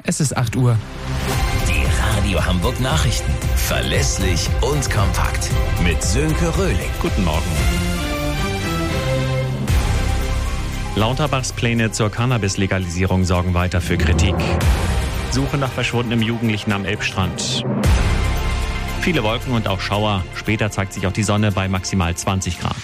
Es ist 8 Uhr. Die Radio Hamburg Nachrichten. Verlässlich und kompakt. Mit Sönke Röhling. Guten Morgen. Lauterbachs Pläne zur Cannabis-Legalisierung sorgen weiter für Kritik. Suche nach verschwundenem Jugendlichen am Elbstrand. Viele Wolken und auch Schauer. Später zeigt sich auch die Sonne bei maximal 20 Grad.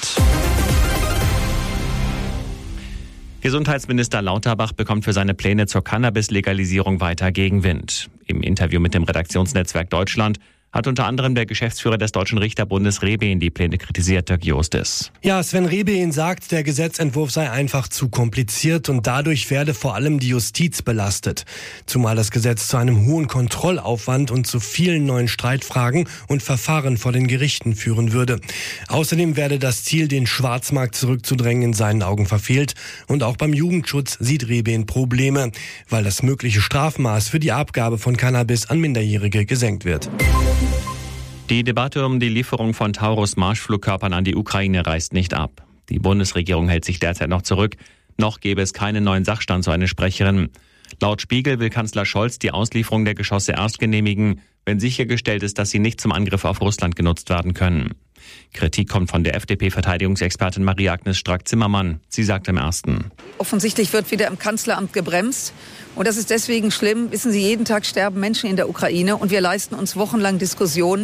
Gesundheitsminister Lauterbach bekommt für seine Pläne zur Cannabis-Legalisierung weiter Gegenwind. Im Interview mit dem Redaktionsnetzwerk Deutschland hat unter anderem der Geschäftsführer des Deutschen Richterbundes Rehbein die Pläne kritisiert, Dirk Justis. Ja, Sven Rehbein sagt, der Gesetzentwurf sei einfach zu kompliziert und dadurch werde vor allem die Justiz belastet. Zumal das Gesetz zu einem hohen Kontrollaufwand und zu vielen neuen Streitfragen und Verfahren vor den Gerichten führen würde. Außerdem werde das Ziel, den Schwarzmarkt zurückzudrängen, in seinen Augen verfehlt. Und auch beim Jugendschutz sieht Rehbein Probleme, weil das mögliche Strafmaß für die Abgabe von Cannabis an Minderjährige gesenkt wird. Die Debatte um die Lieferung von Taurus-Marschflugkörpern an die Ukraine reißt nicht ab. Die Bundesregierung hält sich derzeit noch zurück. Noch gäbe es keinen neuen Sachstand, so eine Sprecherin. Laut Spiegel will Kanzler Scholz die Auslieferung der Geschosse erst genehmigen, wenn sichergestellt ist, dass sie nicht zum Angriff auf Russland genutzt werden können. Kritik kommt von der FDP-Verteidigungsexpertin Marie-Agnes Strack-Zimmermann. Sie sagt im Ersten: Offensichtlich wird wieder im Kanzleramt gebremst. Und das ist deswegen schlimm. Wissen Sie, jeden Tag sterben Menschen in der Ukraine und wir leisten uns wochenlang Diskussionen.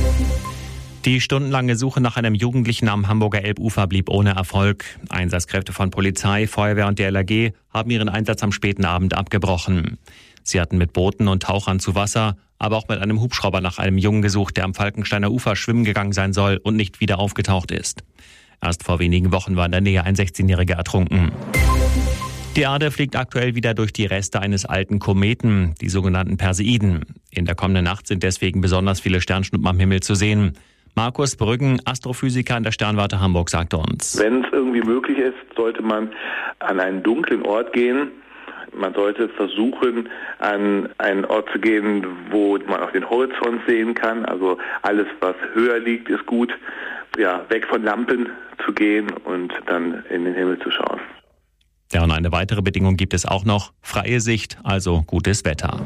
Die stundenlange Suche nach einem Jugendlichen am Hamburger Elbufer blieb ohne Erfolg. Einsatzkräfte von Polizei, Feuerwehr und der LAG haben ihren Einsatz am späten Abend abgebrochen. Sie hatten mit Booten und Tauchern zu Wasser, aber auch mit einem Hubschrauber nach einem Jungen gesucht, der am Falkensteiner Ufer schwimmen gegangen sein soll und nicht wieder aufgetaucht ist. Erst vor wenigen Wochen war in der Nähe ein 16-Jähriger ertrunken. Die Erde fliegt aktuell wieder durch die Reste eines alten Kometen, die sogenannten Perseiden. In der kommenden Nacht sind deswegen besonders viele Sternschnuppen am Himmel zu sehen. Markus Brüggen, Astrophysiker an der Sternwarte Hamburg, sagte uns: Wenn es irgendwie möglich ist, sollte man an einen dunklen Ort gehen. Man sollte versuchen, an einen Ort zu gehen, wo man auch den Horizont sehen kann. Also alles, was höher liegt, ist gut. Ja, weg von Lampen zu gehen und dann in den Himmel zu schauen. Ja, und eine weitere Bedingung gibt es auch noch: freie Sicht, also gutes Wetter.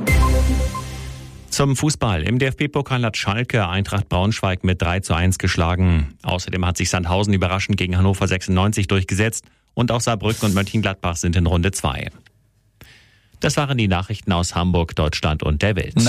Zum Fußball. Im DFB-Pokal hat Schalke Eintracht Braunschweig mit 3:1 geschlagen. Außerdem hat sich Sandhausen überraschend gegen Hannover 96 durchgesetzt und auch Saarbrücken und Mönchengladbach sind in Runde 2. Das waren die Nachrichten aus Hamburg, Deutschland und der Welt.